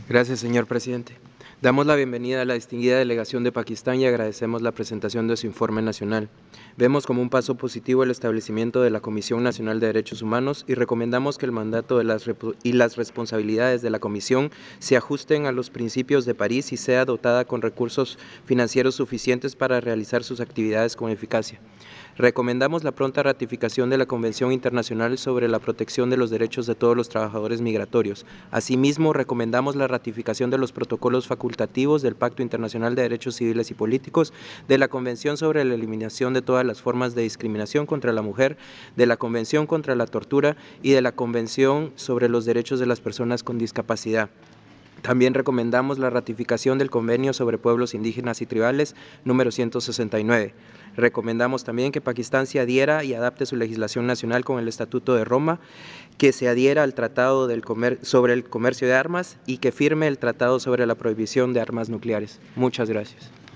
Gracias, señor presidente. Damos la bienvenida a la distinguida delegación de Pakistán y agradecemos la presentación de su informe nacional. Vemos como un paso positivo el establecimiento de la Comisión Nacional de Derechos Humanos y recomendamos que el mandato y las responsabilidades de la Comisión se ajusten a los principios de París y sea dotada con recursos financieros suficientes para realizar sus actividades con eficacia. Recomendamos la pronta ratificación de la Convención Internacional sobre la Protección de los Derechos de todos los Trabajadores Migratorios. Asimismo, recomendamos la ratificación de los protocolos facultativos del Pacto Internacional de Derechos Civiles y Políticos, de la Convención sobre la Eliminación de todas las formas de discriminación contra la mujer, de la Convención contra la Tortura y de la Convención sobre los Derechos de las Personas con Discapacidad. También recomendamos la ratificación del Convenio sobre Pueblos Indígenas y Tribales número 169. Recomendamos también que Pakistán se adhiera y adapte su legislación nacional con el Estatuto de Roma, que se adhiera al Tratado sobre el Comercio de Armas y que firme el Tratado sobre la Prohibición de Armas Nucleares. Muchas gracias.